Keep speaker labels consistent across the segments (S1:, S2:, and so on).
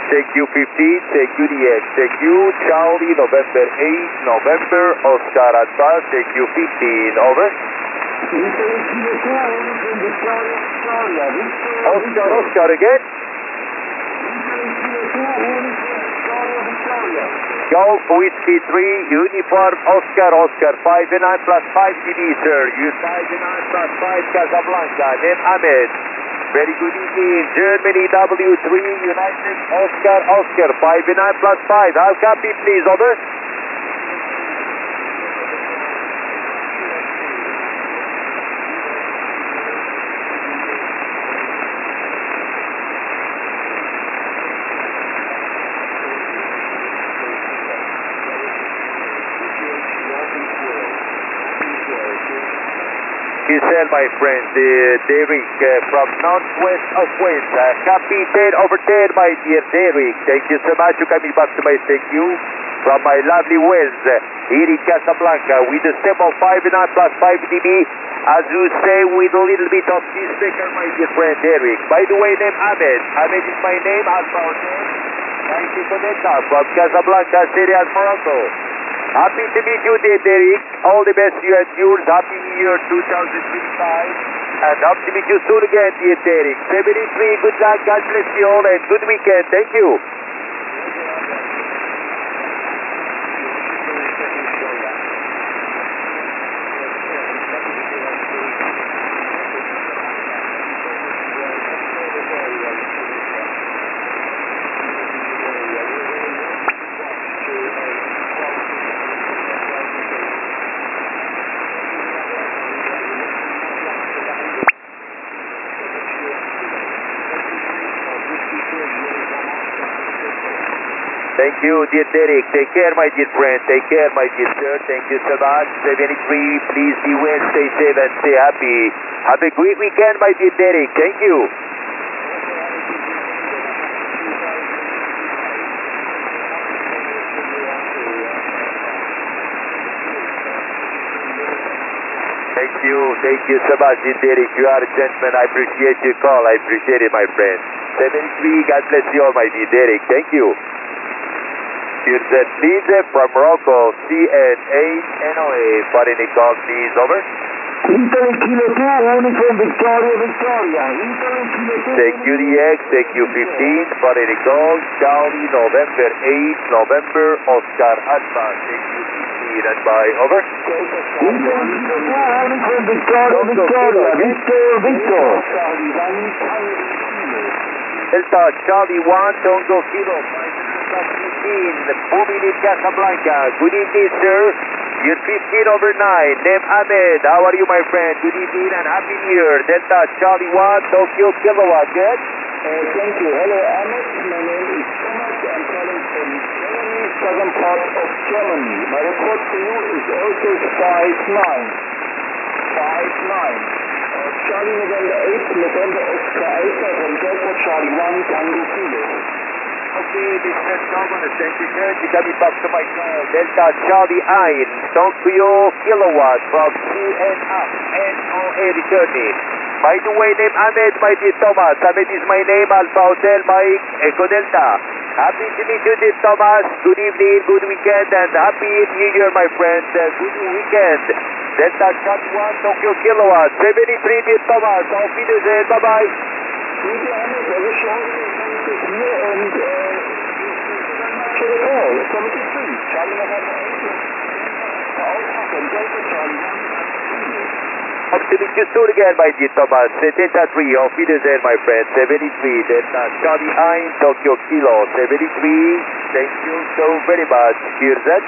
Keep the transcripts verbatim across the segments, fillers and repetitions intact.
S1: Take you fifteen, take you D X, take you Charlie, November eight, November, Oscar Advance, take you fifteen, over. Oscar, Oscar again. Golf Whiskey three, Uniform Oscar, Oscar, five and nine plus five D D, sir. You five and nine plus five, Casablanca, name Ahmed. Very good evening, Germany W three, United Oscar, Oscar, five and nine plus five. How copy, please, over? He said, my friend, uh, Derek uh, from northwest of Wales. Uh, copy ten over ten, my dear Derek. Thank you so much for coming back to my thank you from my lovely Wales uh, here in Casablanca with the symbol five and nine plus five D B. As you say, with a little bit of this sticker, my dear friend Derek. By the way, name Ahmed. Ahmed is my name, Alpha Hotel. Thank you for that from Casablanca, Syria, Morocco. Happy to meet you, dear Derek. All the best to you and yours. Happy New Year two thousand twenty-five. And hope to meet you soon again, dear Derek. seventy-three, good luck. God bless you all and good weekend. Thank you. Thank you, dear Derek. Take care, my dear friend. Take care, my dear sir. Thank you so much. seventy-three, please be well, stay safe, and stay happy. Have a great weekend, my dear Derek. Thank you. Thank you. Thank you so much, dear Derek. You are a gentleman. I appreciate your call. I appreciate it, my friend. seventy-three, God bless you all, my dear Derek. Thank you. Here's that please from Morocco, C N eight N O A, for any call, please, over.
S2: Italy Kilo two, Uniform Victoria, Victoria. Italy Kilo two.
S1: Take U D X, take U fifteen, for any call, Charlie, November eight, November, Oscar Alpha, take U fifteen, and by, over.
S2: Italy Kilo two, Uniform Victoria, Victoria. Victor, Victor.
S1: Delta, Charlie one, Tongo Kilo, moving in Casablanca. Good evening, sir. You're fifteen over nine. Name Ahmed. How are you, my friend? Good evening and Happy New Year. Delta Charlie one, Tokyo Kilowatt. Good?
S2: Uh, thank you. Hello, Ahmed. My name is Thomas. I'm calling from Germany, southern part of Germany. My report to you is also five nine. five nine. Uh, Charlie November eight, November Oscar Alpha from Delta Charlie one, Tango Kilo.
S1: Okay, Mister Thomas, thank you, sir. You coming back to my call. Delta Charlie nine, Tokyo Kilowatt from C N F N O A returning. By the way, name Ahmed, my dear Thomas. Ahmed is my name, Alpha Hotel Mike, Echo Delta. Happy to meet you, dear Thomas. Good evening, good weekend, and Happy New Year, my friend. Uh, good weekend. Delta Charlie one, Tokyo Kilowatt. seventy-three, dear Thomas. Auf Wiedersehen. Bye-bye.
S2: Thank you, Ahmed. I wish you all the best here and uh, to the call. seventy-three. Charlie November eight. Alpha from Delta Charlie one.
S1: Hope to meet you soon again, my dear Thomas. Delta three, auf Wiedersehen, my friend. seventy-three, Delta Charlie nine, Tokyo Kilo. seventy-three, thank you so very much. Here's that.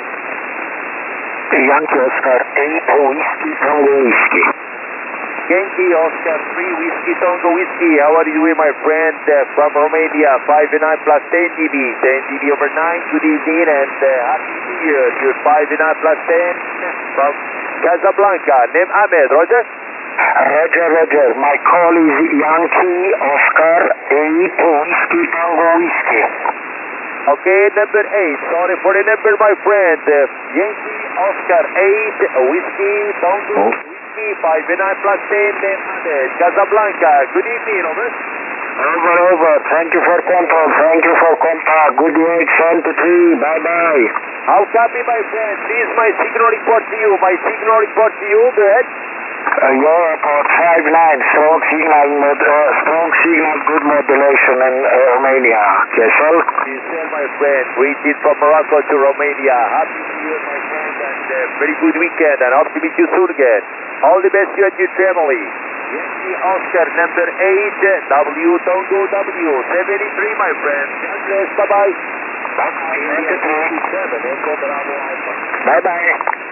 S2: Yankee Oscar eight, Whiskey, Tango Whiskey.
S1: Yankee Oscar three, Whiskey, Tongo Whiskey. How are you doing, my friend? Uh, from Romania, five and nine plus ten D B. ten D B over nine, good evening and uh, Happy New Year. You're five and nine plus ten from Casablanca. Name Ahmed, Roger?
S2: Roger, Roger. My call is Yankee Oscar eight, Whiskey, Tango Whiskey.
S1: Okay, number eight. Sorry for the number, my friend. Uh, Yankee Oscar eight, Whiskey, Tongo Whiskey, five and nine plus ten, name Ahmed, Casablanca. Good evening, over.
S2: Over, over. Thank you for control. Thank you for contact. Good day, seventy-three. Bye-bye.
S1: How copy, my friend? Please, my signal report to you. My signal report to you. Go ahead.
S2: Uh, your report five nine. Strong signal, mod, uh, strong signal, good modulation in uh, Romania. Kessel?
S1: Kessel, my friend. Greeted from Morocco to Romania. Happy New Year, my friend, and uh, very good weekend. And hope to meet you soon again. All the best to you and your family. Yankee Oscar number eight, W Tango W seventy-three, my friend. God bless. Bye-bye.
S2: Bye-bye.
S1: India seventy-seven, Echo Bravo Alpha.
S2: Bye-bye.